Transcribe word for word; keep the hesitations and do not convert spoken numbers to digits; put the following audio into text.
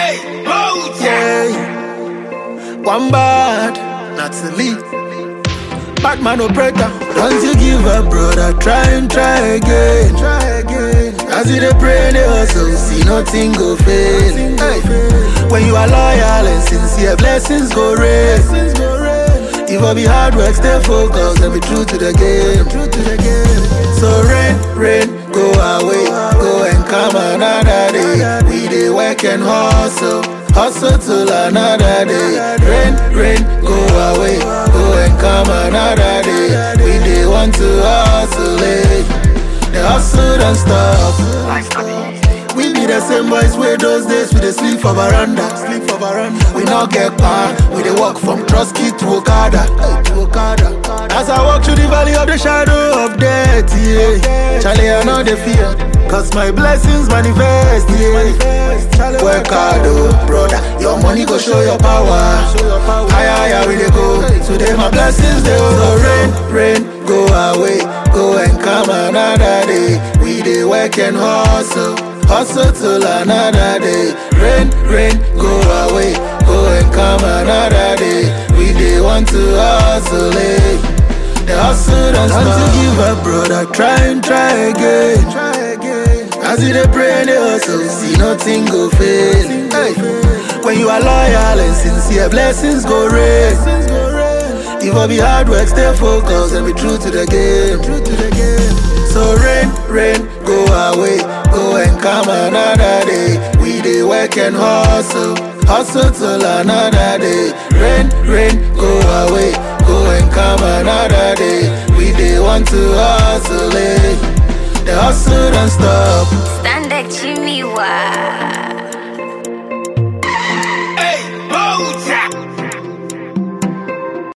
Hey, hold Yeah, one bad, not to leave. Batman operator, don't you give up, brother? Try and try again. Try again. As you dey pray, they also see nothing go fail. Hey. When you are loyal and sincere, blessings go rain. If I be hard work, stay focused and be true to the game. True to the game. So rain, rain, go away, go and come another day. We dey work and hustle, hustle till another day. Rain, rain, go away, go and come another day. We dey want to hustle, eh? The hustle don't stop. We be the same boys where those days we dey sleep for veranda. Sleep for veranda. We not get par. We dey walk from Trotsky to Okada. To Okada. As I walk through the valley of the shadow of death, yeah. Charlie, I know the fear, cause my blessings manifest, yeah. Work hard, oh, brother. Your money go show your power. Higher, higher we dey go. Today my blessings they so rain, rain, go away, go and come another day. We dey work and hustle, hustle till another day. Rain, rain, go away, go and come another day. We dey want to hustle, eh? The hustle don't stop. Don't you give up, brother, try and try again. Try again. As you dey pray, they hustle, see nothing go fail. Hey. When you are loyal and sincere, blessings go rain. If I be hard work, stay focused and be true to the game. True to the game. So rain, rain, go away, go and come another day. We dey work and hustle, hustle till another day. Rain, rain, go away, go and come another day. We dey want to hustle, eh? The hustle don't stop. Stand up, Jimmy. Wow.